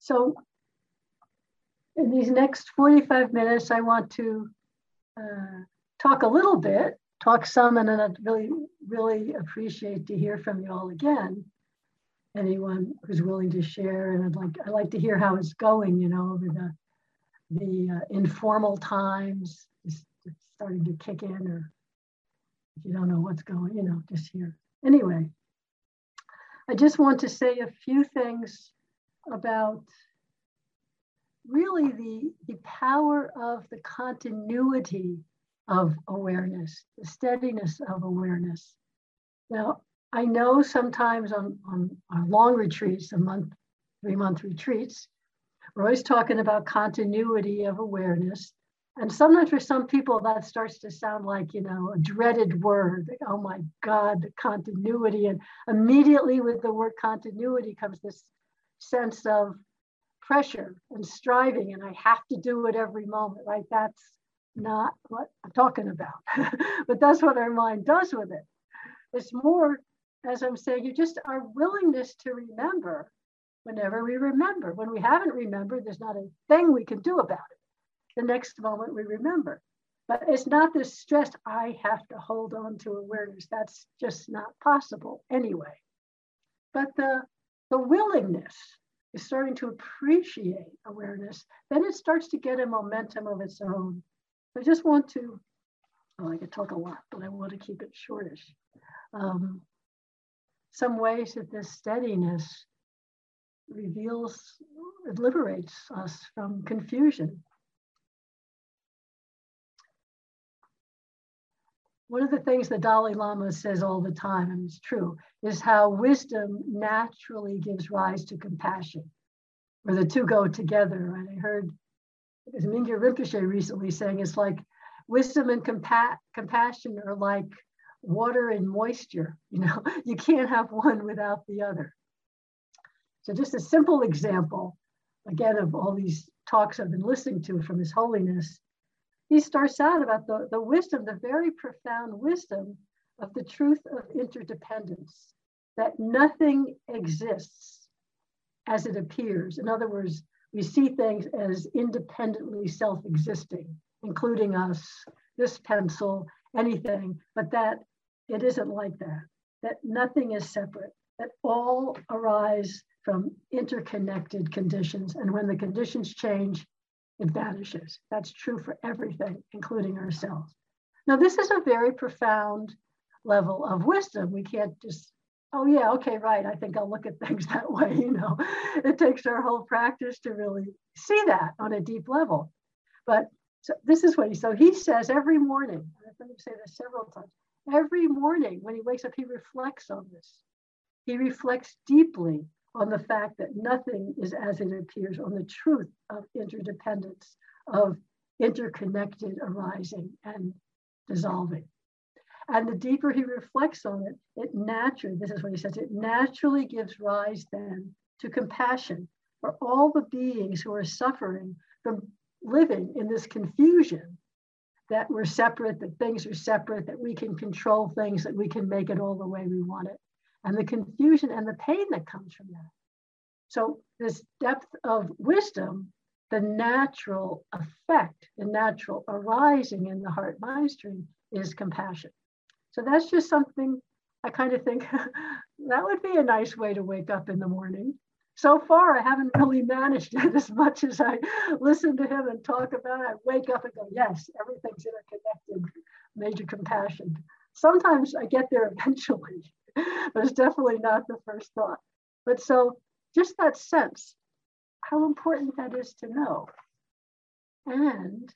So in these next 45 minutes, I want to talk a little bit, talk some, and then I'd really appreciate to hear from you all again. Anyone who's willing to share, and I'd like to hear how it's going, over the informal times, just starting to kick in, or if you don't know what's going, just here. Anyway, I just want to say a few things about really the power of the continuity of awareness, the steadiness of awareness. Now, I know sometimes on long retreats, 3-month retreats, we're always talking about continuity of awareness. And sometimes for some people that starts to sound like, a dreaded word. Like, oh my God, the continuity. And immediately with the word continuity comes this sense of pressure and striving, and I have to do it every moment, right? That's not what I'm talking about. But that's what our mind does with it. It's more, as I'm saying, just our willingness to remember whenever we remember. When we haven't remembered, there's not a thing we can do about it. The next moment we remember. But it's not this stress, I have to hold on to awareness. That's just not possible anyway. But the willingness is starting to appreciate awareness, then it starts to get a momentum of its own. I just want to, I could talk a lot, but I want to keep it shortish. Some ways that this steadiness it liberates us from confusion. One of the things the Dalai Lama says all the time, and it's true, is how wisdom naturally gives rise to compassion, or the two go together. And I heard Mingyur Rinpoche recently saying it's like wisdom and compassion are like water and moisture. You can't have one without the other. So just a simple example, again, of all these talks I've been listening to from His Holiness. He starts out about the wisdom, the very profound wisdom of the truth of interdependence, that nothing exists as it appears. In other words, we see things as independently self-existing, including us, this pencil, anything, but that it isn't like that nothing is separate, that all arise from interconnected conditions. And when the conditions change, it vanishes. That's true for everything, including ourselves. Now, this is a very profound level of wisdom. We can't just, oh yeah, okay, right, I think I'll look at things that way, It takes our whole practice to really see that on a deep level. But so this is what he says every morning, I've heard him say this several times, every morning when he wakes up, he reflects on this. He reflects deeply on the fact that nothing is as it appears, on the truth of interdependence, of interconnected arising and dissolving. And the deeper he reflects on it, it naturally, this is what he says, it naturally gives rise then to compassion for all the beings who are suffering from living in this confusion, that we're separate, that things are separate, that we can control things, that we can make it all the way we want it. And the confusion and the pain that comes from that. So this depth of wisdom, the natural effect, the natural arising in the heart-mind stream is compassion. So that's just something I kind of think that would be a nice way to wake up in the morning. So far, I haven't really managed it as much as I listen to him and talk about it. I wake up and go, yes, everything's interconnected, major compassion. Sometimes I get there eventually, but it's definitely not the first thought. But so just that sense, how important that is to know. And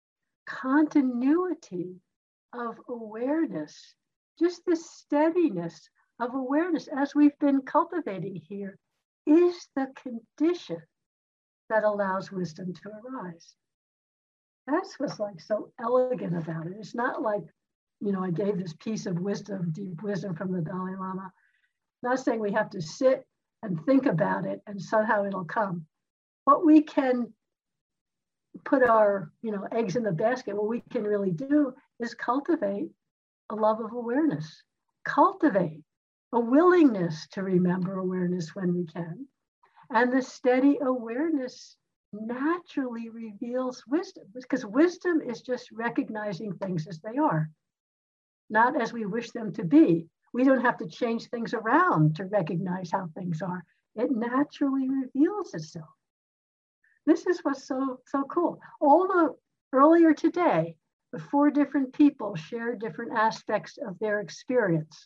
continuity of awareness, just this steadiness of awareness as we've been cultivating here, is the condition that allows wisdom to arise. That's what's like so elegant about it. It's not like, I gave this piece of wisdom, deep wisdom from the Dalai Lama. Not saying we have to sit and think about it and somehow it'll come. What we can put our, eggs in the basket, what we can really do is cultivate a love of awareness, cultivate a willingness to remember awareness when we can. And the steady awareness naturally reveals wisdom, because wisdom is just recognizing things as they are, not as we wish them to be. We don't have to change things around to recognize how things are. It naturally reveals itself. This is what's so cool. Earlier today, the 4 different people shared different aspects of their experience,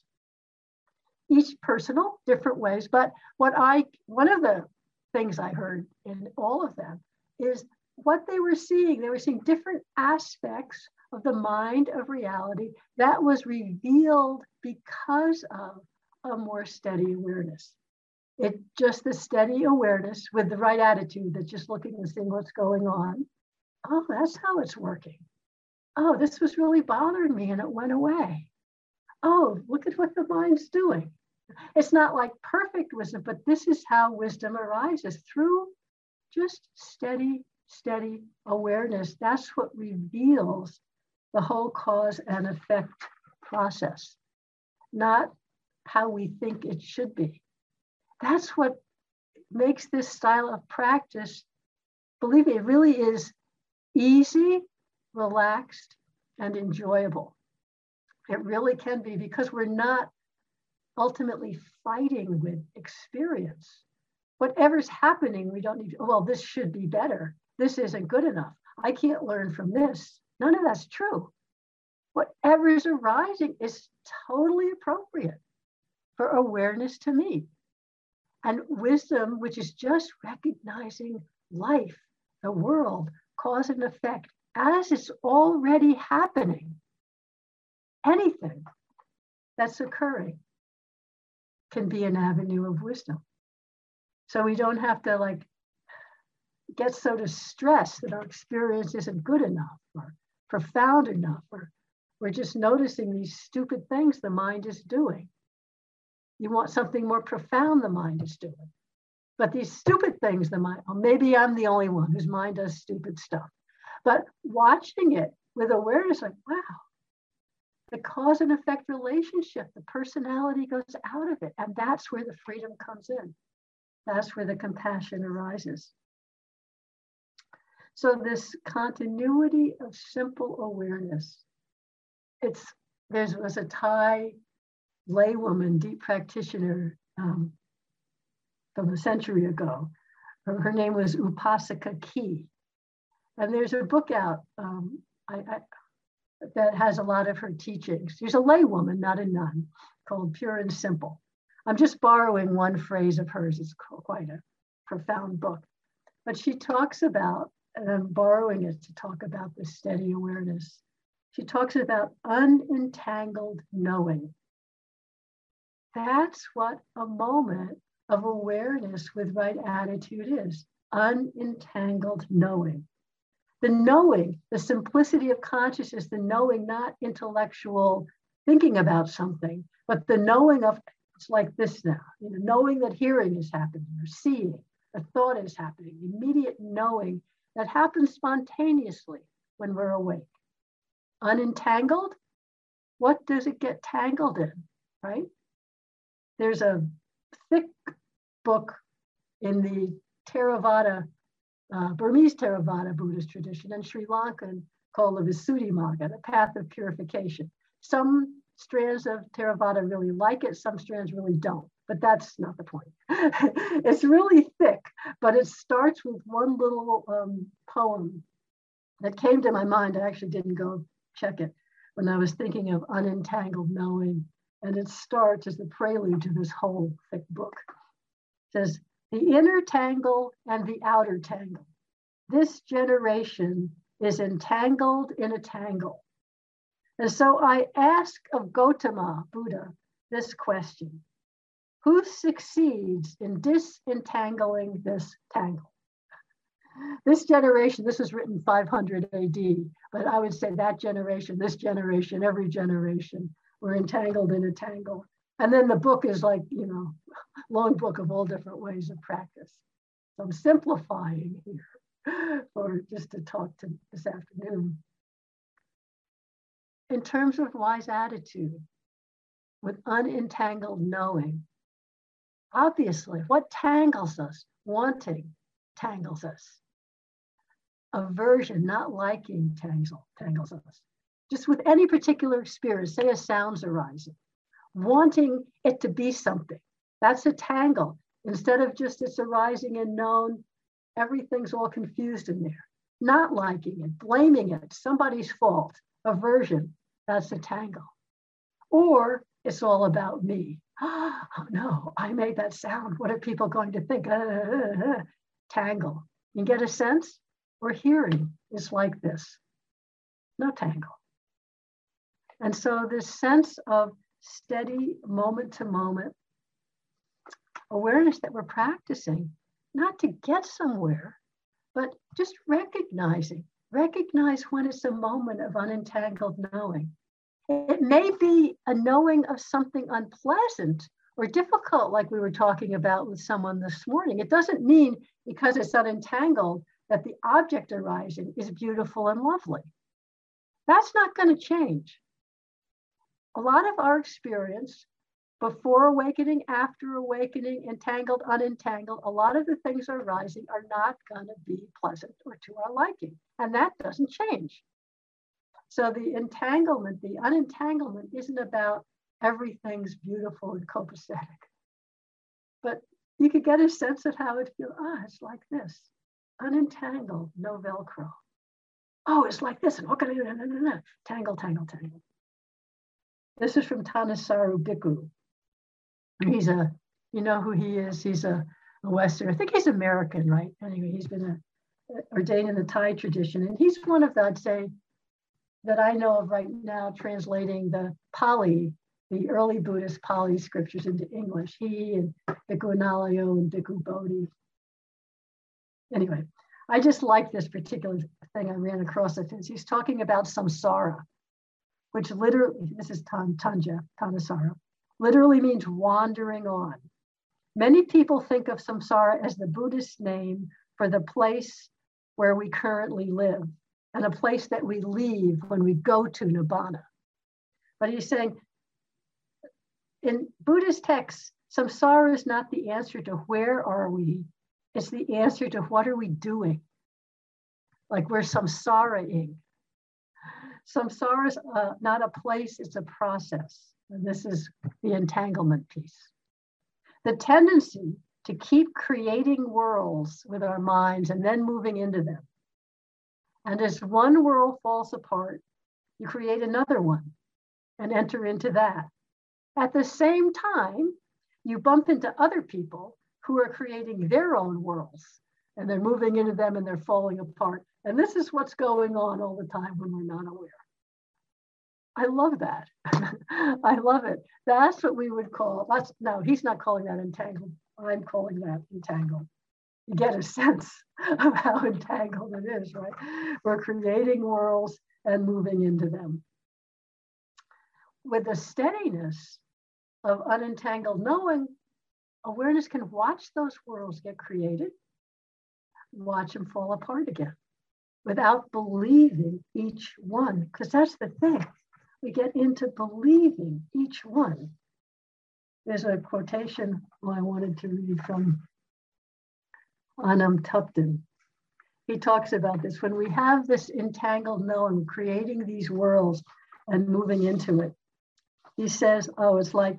each personal, different ways. But one of the things I heard in all of them is what they were seeing. They were seeing different aspects of the mind of reality that was revealed because of a more steady awareness. It just the steady awareness with the right attitude, that's just looking and seeing what's going on. Oh, that's how it's working. Oh, this was really bothering me and it went away. Oh, look at what the mind's doing. It's not like perfect wisdom, but this is how wisdom arises, through just steady awareness. That's what reveals the whole cause and effect process, not how we think it should be. That's what makes this style of practice, believe me, it really is easy, relaxed, and enjoyable. It really can be, because we're not ultimately fighting with experience. Whatever's happening, we don't need, well, this should be better. This isn't good enough. I can't learn from this. None of that's true. Whatever's arising is totally appropriate for awareness to meet. And wisdom, which is just recognizing life, the world, cause and effect as it's already happening. Anything that's occurring can be an avenue of wisdom. So we don't have to get so distressed that our experience isn't good enough or profound enough, or we're just noticing these stupid things the mind is doing. You want something more profound the mind is doing. But these stupid things the mind, well, maybe I'm the only one whose mind does stupid stuff. But watching it with awareness, wow, the cause and effect relationship, the personality goes out of it. And that's where the freedom comes in. That's where the compassion arises. So this continuity of simple awareness, there was a Thai laywoman, deep practitioner from a century ago. Her name was Upasaka Key. And there's a book out that has a lot of her teachings. She's a laywoman, not a nun, called Pure and Simple. I'm just borrowing one phrase of hers. It's quite a profound book. But she talks about, and I'm borrowing it to talk about the steady awareness. She talks about unentangled knowing. That's what a moment of awareness with right attitude is, unentangled knowing. The knowing, the simplicity of consciousness, the knowing, not intellectual thinking about something, but the knowing of, it's like this now, knowing that hearing is happening or seeing, a thought is happening, immediate knowing that happens spontaneously when we're awake. Unentangled, what does it get tangled in, right? There's a thick book in the Theravada, Burmese Theravada Buddhist tradition, and Sri Lankan called the Visuddhimagga, the path of purification. Some strands of Theravada really like it, some strands really don't, but that's not the point. It's really thick, but it starts with one little poem that came to my mind. I actually didn't go check it when I was thinking of unentangled knowing. And it starts as the prelude to this whole thick book. It says, the inner tangle and the outer tangle. This generation is entangled in a tangle. And so I ask of Gautama Buddha this question: who succeeds in disentangling this tangle? This generation, this was written 500 AD, but I would say that generation, this generation, every generation, we're entangled in a tangle. And then the book is like, long book of all different ways of practice. So I'm simplifying here for just to talk to this afternoon. In terms of wise attitude, with unentangled knowing, Obviously, what tangles us? Wanting tangles us. Aversion, not liking, tangles us. Just with any particular experience, say a sound's arising, wanting it to be something, that's a tangle. Instead of just it's arising and known, everything's all confused in there. Not liking it, blaming it, somebody's fault, aversion, that's a tangle. Or it's all about me. Oh no, I made that sound. What are people going to think? Tangle. You get a sense? Or hearing is like this. No tangle. And so this sense of steady moment to moment awareness that we're practicing, not to get somewhere, but just recognizing. Recognize when it's a moment of unentangled knowing. It may be a knowing of something unpleasant or difficult, like we were talking about with someone this morning. It doesn't mean because it's unentangled that the object arising is beautiful and lovely. That's not going to change. A lot of our experience before awakening, after awakening, entangled, unentangled, a lot of the things arising are not going to be pleasant or to our liking. And that doesn't change. So the entanglement, the unentanglement isn't about everything's beautiful and copacetic. But you could get a sense of how it feels. It's like this. Unentangled, no Velcro. Oh, it's like this. And what can I do? Tangle, tangle, tangle. This is from Thanissaro Bhikkhu. He's you know who he is? He's a Western, I think he's American, right? Anyway, he's been ordained in the Thai tradition. And he's one of the, I'd say, that I know of right now, translating the Pali, the early Buddhist Pali scriptures into English. He and Bhikkhu Analayo and Bhikkhu Bodhi. Anyway, I just like this particular thing I ran across of his. He's talking about samsara, which literally, this is Thanissaro, literally means wandering on. Many people think of samsara as the Buddhist name for the place where we currently live and a place that we leave when we go to Nibbana. But he's saying, in Buddhist texts, samsara is not the answer to where are we, it's the answer to what are we doing? Like we're samsara-ing. Samsara is not a place, it's a process. And this is the entanglement piece. The tendency to keep creating worlds with our minds and then moving into them. And as one world falls apart, you create another one and enter into that. At the same time, you bump into other people who are creating their own worlds and they're moving into them and they're falling apart. And this is what's going on all the time when we're not aware. I love that. I love it. That's what we would call, no, he's not calling that entangled. I'm calling that entangled. You get a sense of how entangled it is, right? We're creating worlds and moving into them. With the steadiness of unentangled knowing, awareness can watch those worlds get created, watch them fall apart again without believing each one, because that's the thing. We get into believing each one. There's a quotation I wanted to read from Anam Tupten. He talks about this. When we have this entangled knowing, creating these worlds and moving into it, he says, it's like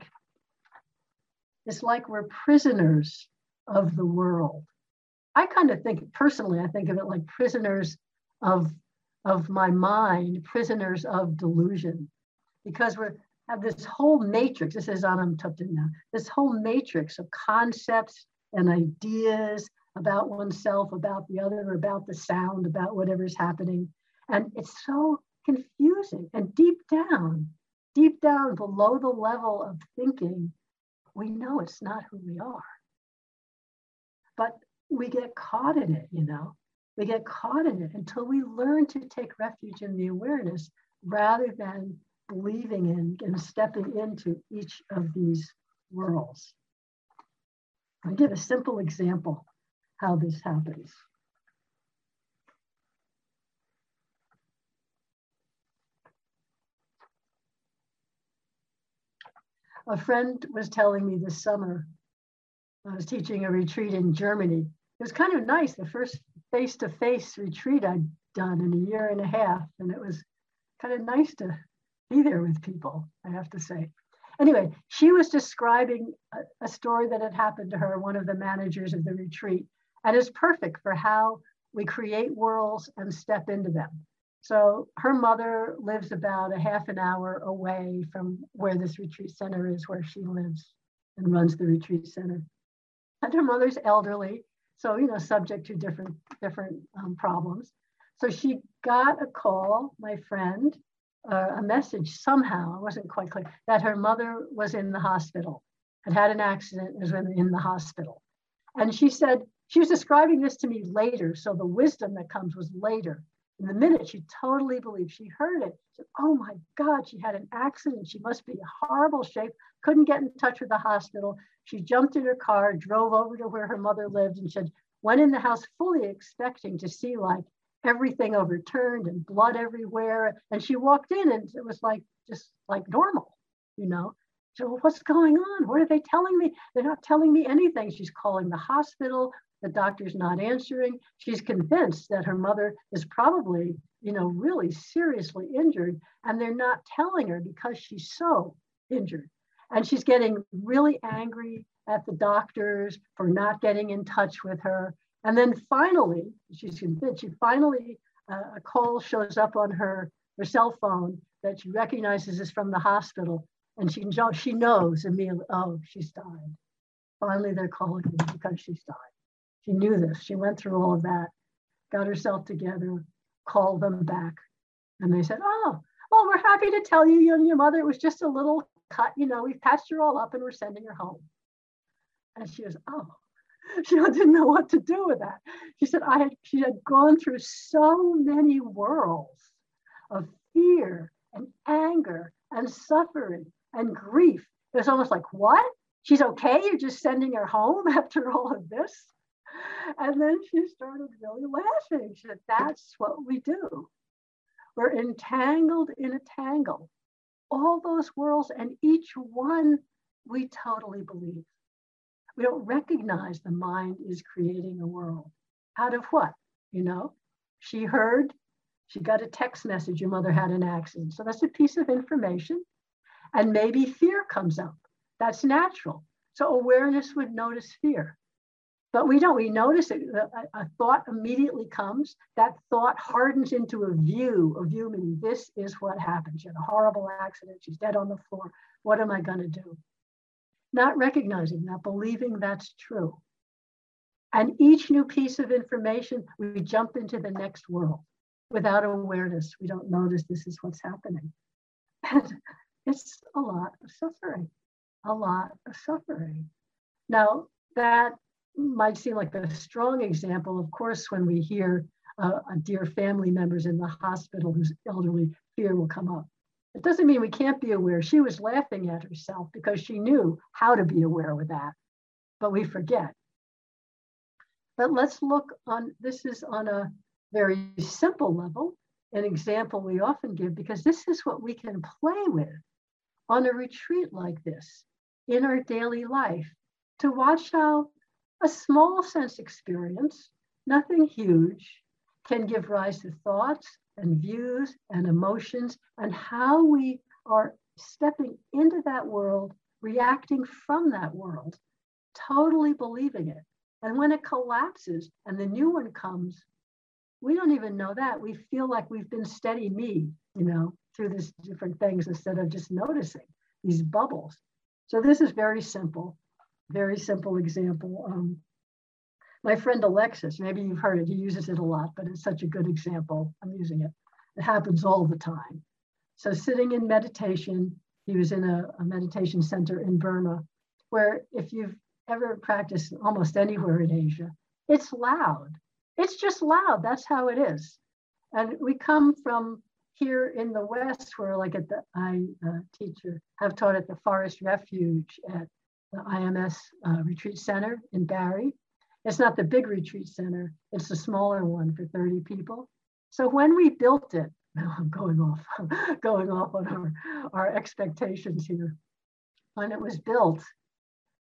we're prisoners of the world. I kind of think, personally, I think of it like prisoners of my mind, prisoners of delusion, because we have this whole matrix. This is Anam Tupten now. This whole matrix of concepts and ideas about oneself, about the other, about the sound, about whatever's happening. And it's so confusing. And deep down below the level of thinking, we know it's not who we are. But we get caught in it, We get caught in it until we learn to take refuge in the awareness rather than believing in and stepping into each of these worlds. I'll give a simple example how this happens. A friend was telling me this summer I was teaching a retreat in Germany. It was kind of nice, the first face-to-face retreat I'd done in a year and a half. And it was kind of nice to be there with people, I have to say. Anyway, she was describing a story that had happened to her, one of the managers of the retreat, and is perfect for how we create worlds and step into them. So her mother lives about a half an hour away from where this retreat center is, where she lives and runs the retreat center. And her mother's elderly, so, you know, subject to different problems. So she got a call, my friend, a message somehow, it wasn't quite clear, that her mother was in the hospital, had an accident, was in the hospital. And she said, she was describing this to me later, so the wisdom that comes was later. In the minute, she totally believed. She heard it. She said, oh my God, she had an accident. She must be in horrible shape. Couldn't get in touch with the hospital. She jumped in her car, drove over to where her mother lived, and said, went in the house fully expecting to see like everything overturned and blood everywhere. And she walked in and it was like, just like normal, you know? So well, what's going on? What are they telling me? They're not telling me anything. She's calling the hospital. The doctor's not answering. She's convinced that her mother is probably, you know, really seriously injured, and they're not telling her because she's so injured. And she's getting really angry at the doctors for not getting in touch with her. And then finally, she's convinced, a call shows up on her cell phone that she recognizes is from the hospital. And she knows immediately, oh, she's died. Finally, they're calling me because she's died. She knew this. She went through all of that, got herself together, called them back. And they said, oh, well, we're happy to tell you, and your mother, it was just a little cut, you know, we've patched her all up and we're sending her home. And she was, oh, she didn't know what to do with that. She said, she had gone through so many worlds of fear and anger and suffering and grief. It was almost like, what? She's okay? You're just sending her home after all of this? And then she started really laughing. She said, that's what we do. We're entangled in a tangle. All those worlds, and each one we totally believe. We don't recognize the mind is creating a world. Out of what? You know, she got a text message, your mother had an accident. So that's a piece of information. And maybe fear comes up. That's natural. So awareness would notice fear. But we don't, we notice it, a thought immediately comes. That thought hardens into a view meaning this is what happened. She had a horrible accident. She's dead on the floor. What am I going to do? Not recognizing, not believing that's true. And each new piece of information, we jump into the next world. Without awareness, we don't notice this is what's happening. And it's a lot of suffering, a lot of suffering. Now, that might seem like a strong example. Of course, when we hear a dear family members in the hospital who's elderly, fear will come up. It doesn't mean we can't be aware. She was laughing at herself because she knew how to be aware with that, but we forget. But let's look on, this is on a very simple level, an example we often give, because this is what we can play with on a retreat like this in our daily life, to watch how a small sense experience, nothing huge, can give rise to thoughts and views and emotions, and how we are stepping into that world, reacting from that world, totally believing it. And when it collapses and the new one comes, we don't even know that. We feel like we've been steady me, you know, through these different things instead of just noticing these bubbles. So this is very simple example. My friend Alexis, maybe you've heard it, he uses it a lot, but it's such a good example. I'm using it. It happens all the time. So sitting in meditation, he was in a meditation center in Burma, where if you've ever practiced almost anywhere in Asia, it's loud. It's just loud. That's how it is. And we come from here in the West, where like at the, I have taught at the Forest Refuge at the IMS Retreat Center in Barrie. It's not the big retreat center, it's the smaller one for 30 people. So when we built it, I'm going off on our expectations here. When it was built,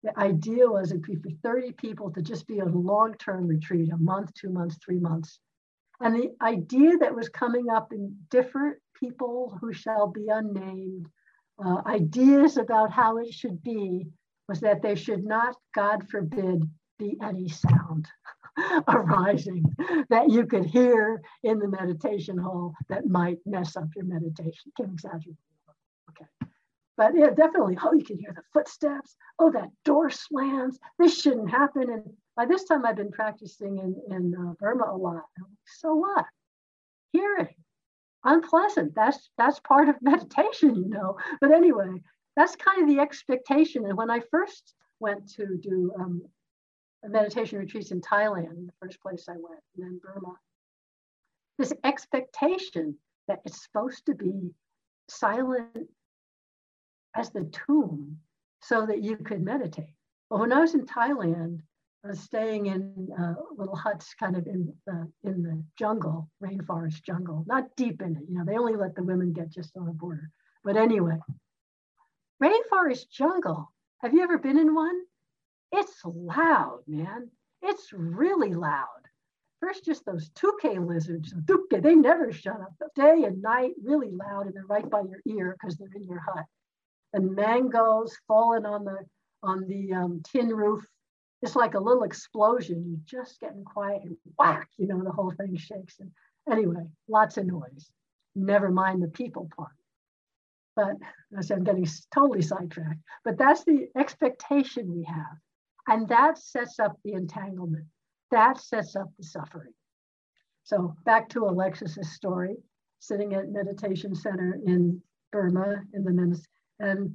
The idea was it'd be for 30 people to just be on a long-term retreat, a month, 2 months, 3 months. And the idea that was coming up in different people who shall be unnamed, ideas about how it should be, was that there should not, God forbid, be any sound arising that you could hear in the meditation hall that might mess up your meditation. Can't exaggerate. Okay. But yeah, definitely, oh, you can hear the footsteps. Oh, that door slams. This shouldn't happen. And by this time, I've been practicing in Burma a lot. So what? Hearing. Unpleasant. That's part of meditation, you know. But anyway, that's kind of the expectation. And when I first went to do meditation retreats in Thailand, the first place I went, and then Burma, this expectation that it's supposed to be silent as the tomb so that you could meditate. But when I was in Thailand, I was staying in little huts kind of in the jungle, rainforest jungle, not deep in it. You know, they only let the women get just on the border. But anyway, rainforest jungle. Have you ever been in one? It's loud, man. It's really loud. First, just those Tuke lizards. Tuke, they never shut up. Day and night, really loud, and they're right by your ear because they're in your hut. And mangoes falling on the tin roof. It's like a little explosion. You're just getting quiet and whack, you know, the whole thing shakes. And anyway, lots of noise. Never mind the people part. But I'm getting totally sidetracked. But that's the expectation we have. And that sets up the entanglement. That sets up the suffering. So back to Alexis's story, sitting at meditation center in Burma in the minutes, and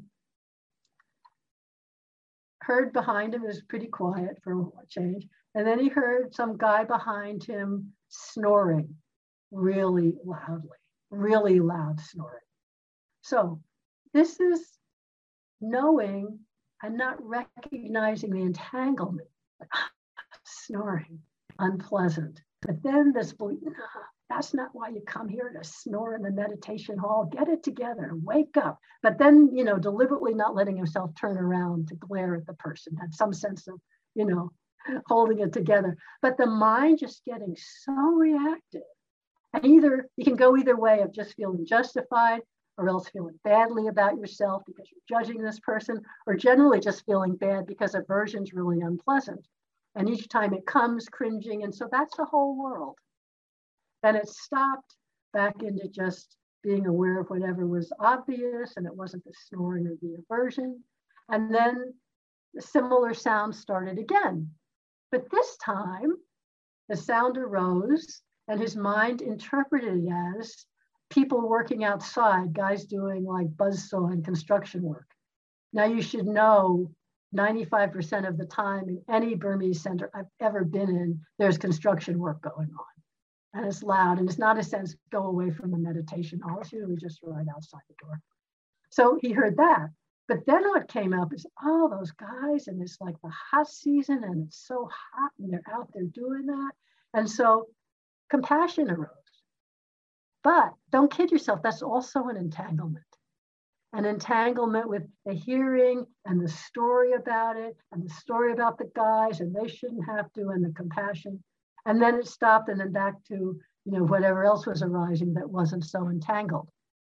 heard behind him, it was pretty quiet for a change. And then he heard some guy behind him snoring really loudly, really loud snoring. So this is knowing and not recognizing the entanglement. Snoring, unpleasant. But then this belief, that's not why you come here to snore in the meditation hall. Get it together, wake up. But then, you know, deliberately not letting himself turn around to glare at the person, had some sense of, you know, holding it together. But the mind just getting so reactive. And either you can go either way of just feeling justified or else feeling badly about yourself because you're judging this person, or generally just feeling bad because aversion's really unpleasant. And each time it comes, cringing. And so that's the whole world. Then it stopped back into just being aware of whatever was obvious, and it wasn't the snoring or the aversion. And then the similar sound started again. But this time, the sound arose, and his mind interpreted it as people working outside, guys doing like buzzsaw and construction work. Now you should know 95% of the time in any Burmese center I've ever been in, there's construction work going on. And it's loud, and it's not a sense, go away from the meditation hall. It's usually just right outside the door. So he heard that. But then what came up is, oh, those guys, and it's like the hot season, and it's so hot, and they're out there doing that. And so compassion arose. But don't kid yourself, that's also an entanglement with the hearing and the story about it, and the story about the guys, and they shouldn't have to, and the compassion. And then it stopped, and then back to, you know, whatever else was arising that wasn't so entangled.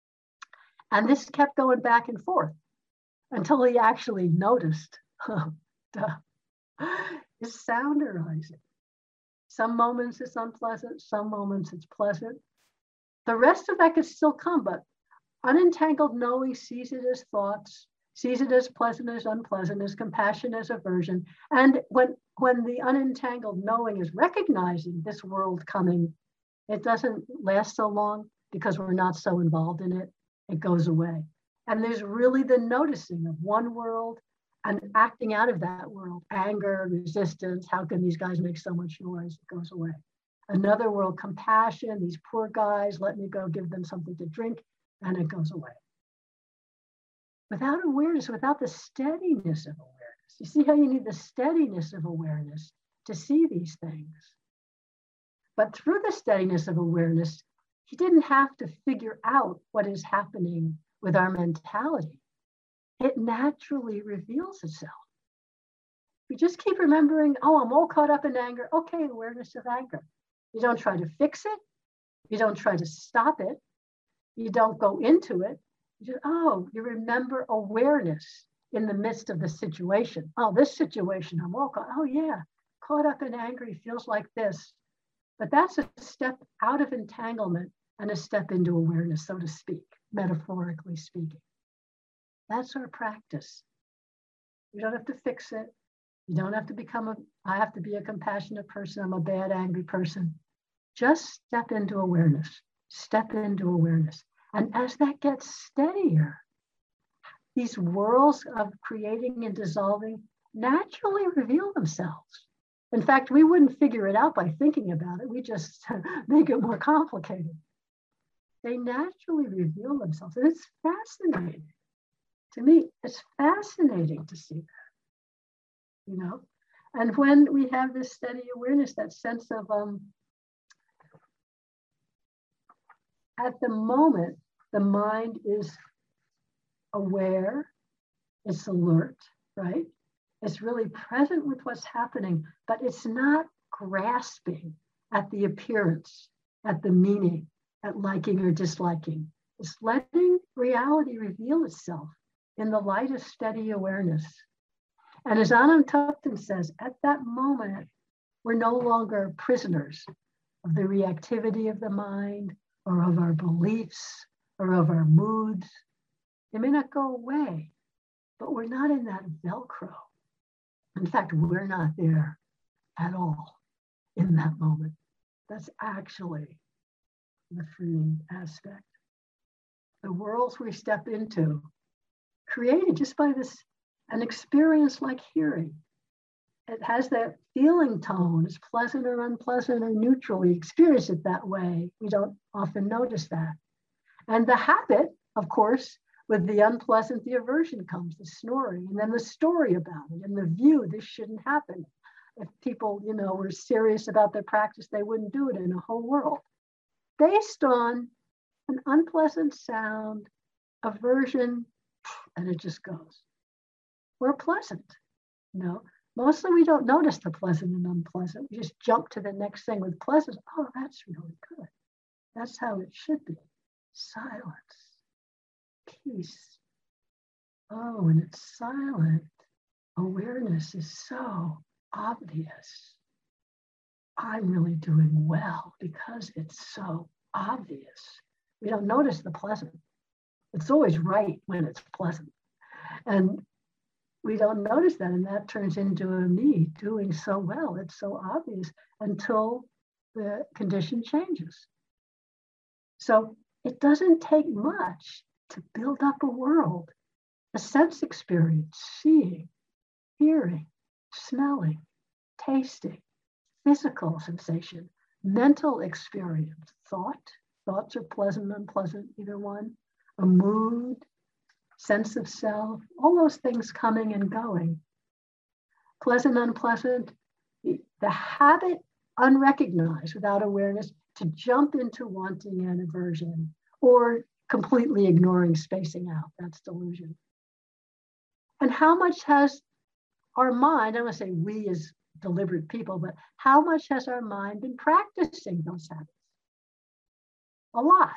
And this kept going back and forth until he actually noticed, is sound arising. Some moments it's unpleasant, some moments it's pleasant. The rest of that could still come, but unentangled knowing sees it as thoughts, sees it as pleasant as unpleasant, as compassion as aversion. And when the unentangled knowing is recognizing this world coming, it doesn't last so long because we're not so involved in it. It goes away. And there's really the noticing of one world and acting out of that world. Anger, resistance, how can these guys make so much noise? It goes away. Another world, compassion, these poor guys, let me go give them something to drink, and it goes away. Without awareness, without the steadiness of awareness. You see how you need the steadiness of awareness to see these things. But through the steadiness of awareness, he didn't have to figure out what is happening with our mentality. It naturally reveals itself. You just keep remembering, oh, I'm all caught up in anger. Okay, awareness of anger. You don't try to fix it. You don't try to stop it. You don't go into it. You remember awareness in the midst of the situation. Oh, this situation, I'm all caught. Oh, yeah, caught up in angry feels like this. But that's a step out of entanglement and a step into awareness, so to speak, metaphorically speaking. That's our practice. You don't have to fix it. You don't have to I have to be a compassionate person. I'm a bad, angry person. Just step into awareness. Step into awareness. And as that gets steadier, these worlds of creating and dissolving naturally reveal themselves. In fact, we wouldn't figure it out by thinking about it. We just make it more complicated. They naturally reveal themselves. And it's fascinating. To me, it's fascinating to see that, you know? And when we have this steady awareness, that sense of, at the moment, the mind is aware, it's alert, right? It's really present with what's happening, but it's not grasping at the appearance, at the meaning, at liking or disliking. It's letting reality reveal itself in the light of steady awareness. And as Anand Tupton says, at that moment, we're no longer prisoners of the reactivity of the mind or of our beliefs or of our moods. They may not go away, but we're not in that Velcro. In fact, we're not there at all in that moment. That's actually the freeing aspect. The worlds we step into, created just by an experience like hearing. It has that feeling tone. It's pleasant or unpleasant or neutral. We experience it that way. We don't often notice that. And the habit, of course, with the unpleasant, the aversion comes, the snoring, and then the story about it, and the view, this shouldn't happen. If people, were serious about their practice, they wouldn't do it in a whole world. Based on an unpleasant sound, aversion, and it just goes. We're pleasant, Mostly we don't notice the pleasant and unpleasant. We just jump to the next thing with pleasant. Oh, that's really good. That's how it should be. Silence, peace. Oh, and it's silent. Awareness is so obvious. I'm really doing well because it's so obvious. We don't notice the pleasant. It's always right when it's pleasant. And we don't notice that, and that turns into a me doing so well. It's so obvious until the condition changes. So it doesn't take much to build up a world, a sense experience, seeing, hearing, smelling, tasting, physical sensation, mental experience, thoughts are pleasant, unpleasant, either one, a mood, sense of self, all those things coming and going. Pleasant, unpleasant, the habit unrecognized without awareness to jump into wanting and aversion or completely ignoring spacing out. That's delusion. And how much has our mind, I don't want to say we as deliberate people, but how much has our mind been practicing those habits? A lot.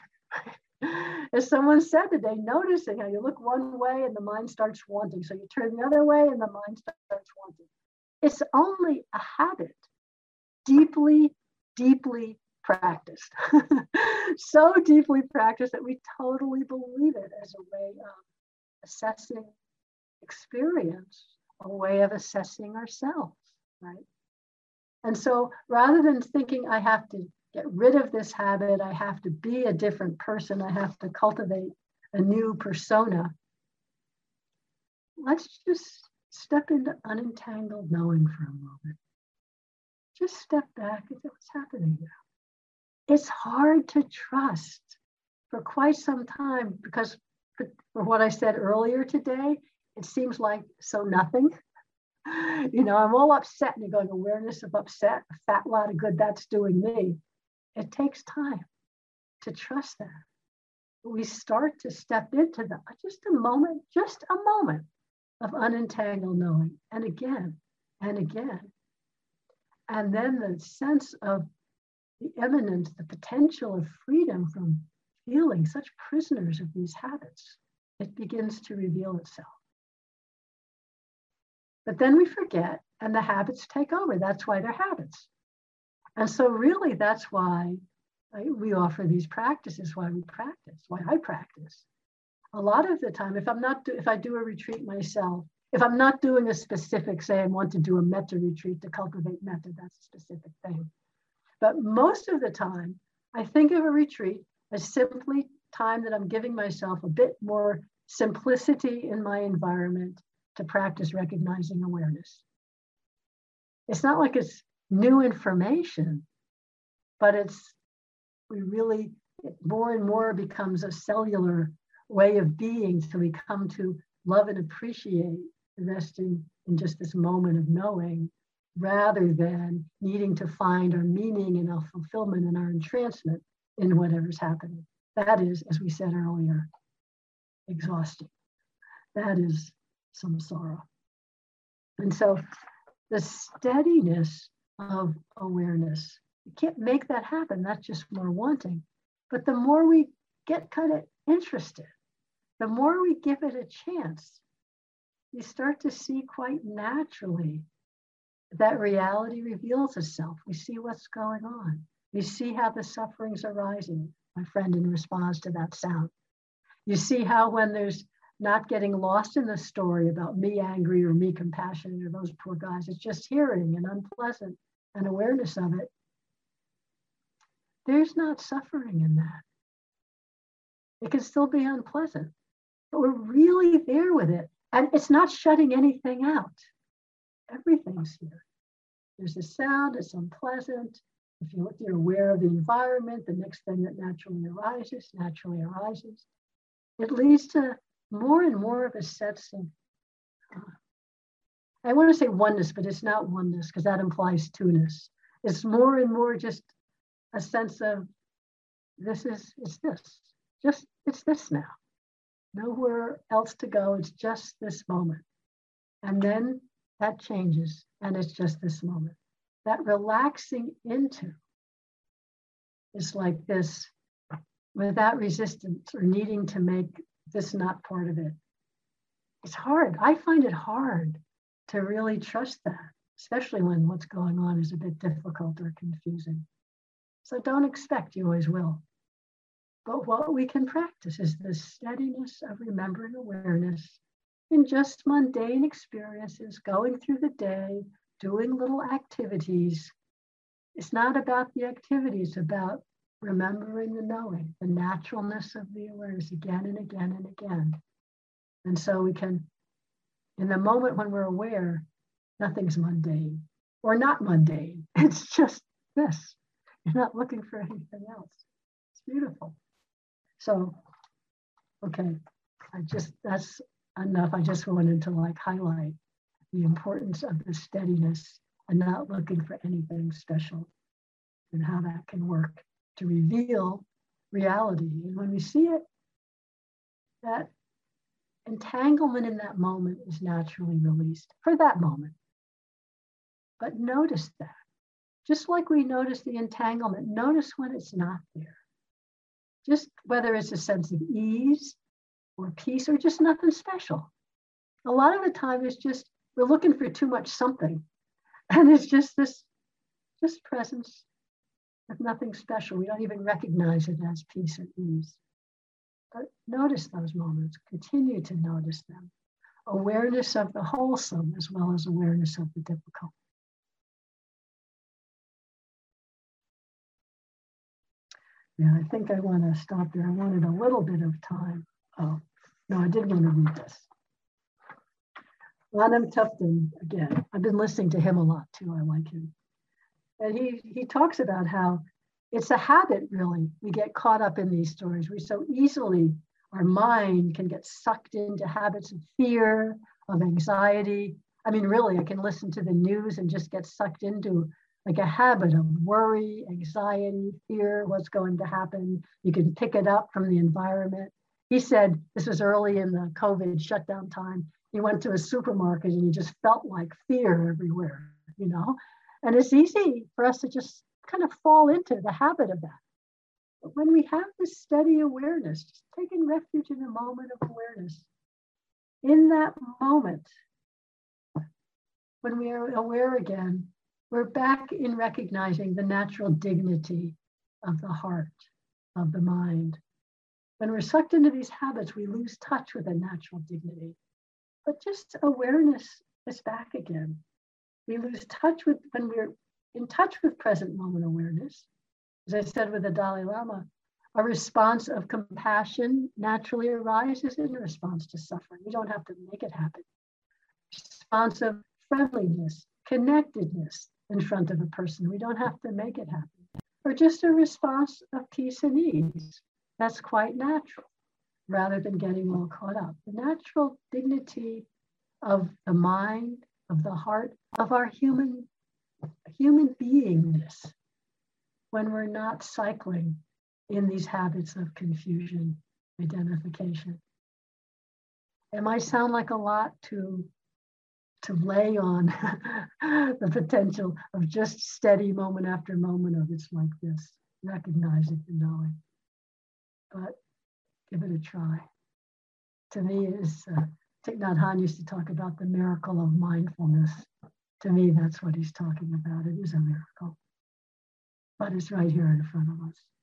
As someone said today, noticing how you look one way and the mind starts wanting. So you turn the other way and the mind starts wanting. It's only a habit, deeply, deeply practiced. So deeply practiced that we totally believe it as a way of assessing experience, a way of assessing ourselves, right? And so rather than thinking I have to get rid of this habit, I have to be a different person, I have to cultivate a new persona, let's just step into unentangled knowing for a moment. Just step back and say, what's happening now? It's hard to trust for quite some time because for what I said earlier today, it seems like so nothing. I'm all upset and you're going, awareness of upset, a fat lot of good that's doing me. It takes time to trust that. We start to step into just a moment of unentangled knowing. And again, and again. And then the sense of the imminence, the potential of freedom from feeling such prisoners of these habits, it begins to reveal itself. But then we forget, and the habits take over. That's why they're habits. And so really that's why we offer these practices, why we practice, why I practice. A lot of the time, if I do a retreat myself, if I'm not doing a specific, say I want to do a metta retreat to cultivate metta, that's a specific thing. But most of the time, I think of a retreat as simply time that I'm giving myself a bit more simplicity in my environment to practice recognizing awareness. It's not like it's new information, but it more and more becomes a cellular way of being, so we come to love and appreciate resting in just this moment of knowing, rather than needing to find our meaning and our fulfillment and our entrancement in whatever's happening. That is, as we said earlier, exhausting. That is samsara. And so the steadiness of awareness, you can't make that happen. That's just more wanting. But the more we get kind of interested, the more we give it a chance, you start to see quite naturally that reality reveals itself. We see what's going on. We see how the suffering's arising, my friend, in response to that sound. You see how when there's not getting lost in the story about me angry or me compassionate or those poor guys, it's just hearing and unpleasant and awareness of it. There's not suffering in that. It can still be unpleasant, but we're really there with it. And it's not shutting anything out. Everything's here. There's a sound, it's unpleasant. If you're aware of the environment, the next thing that naturally arises. It leads to more and more of a sense of, I want to say oneness, but it's not oneness because that implies two-ness. It's more and more just a sense of it's this now. Nowhere else to go, it's just this moment. And then that changes and it's just this moment. That relaxing into is like this without resistance or needing to make this not part of it. It's hard. I find it hard to really trust that, especially when what's going on is a bit difficult or confusing. So don't expect you always will. But what we can practice is the steadiness of remembering awareness in just mundane experiences, going through the day, doing little activities. It's not about the activity, it's about remembering the knowing, the naturalness of the awareness again and again and again. And so we can, in the moment when we're aware, nothing's mundane or not mundane. It's just this. You're not looking for anything else. It's beautiful. So, okay, that's enough. I just wanted to highlight the importance of the steadiness and not looking for anything special and how that can work to reveal reality. And when we see it, that entanglement in that moment is naturally released for that moment. But notice that. Just like we notice the entanglement, notice when it's not there. Just whether it's a sense of ease or peace or just nothing special. A lot of the time it's just, we're looking for too much something. And it's just this, just presence with nothing special. We don't even recognize it as peace or ease. But notice those moments, continue to notice them. Awareness of the wholesome as well as awareness of the difficult. Yeah, I think I want to stop there. I wanted a little bit of time. Oh, no, I did want to read this. Lanham Tufton, again, I've been listening to him a lot too. I like him. And he talks about how it's a habit, really. We get caught up in these stories. We so easily, our mind can get sucked into habits of fear, of anxiety. I mean, really, I can listen to the news and just get sucked into a habit of worry, anxiety, fear, what's going to happen. You can pick it up from the environment. He said, this was early in the COVID shutdown time. You went to a supermarket and you just felt like fear everywhere, you know? And it's easy for us to just kind of fall into the habit of that. But when we have this steady awareness, just taking refuge in a moment of awareness, in that moment, when we are aware again, we're back in recognizing the natural dignity of the heart, of the mind. When we're sucked into these habits, we lose touch with a natural dignity. But just awareness is back again. We lose touch with, when we're in touch with present moment awareness, as I said with the Dalai Lama, a response of compassion naturally arises in response to suffering. We don't have to make it happen. Response of friendliness, connectedness in front of a person. We don't have to make it happen. Or just a response of peace and ease. That's quite natural, rather than getting all caught up. The natural dignity of the mind, of the heart, of our human beingness, when we're not cycling in these habits of confusion, identification. It might sound like a lot to lay on the potential of just steady moment after moment of it's like this, recognizing and knowing. But give it a try. To me, is Thich Nhat Hanh used to talk about the miracle of mindfulness. To me, that's what he's talking about. It is a miracle, but it's right here in front of us.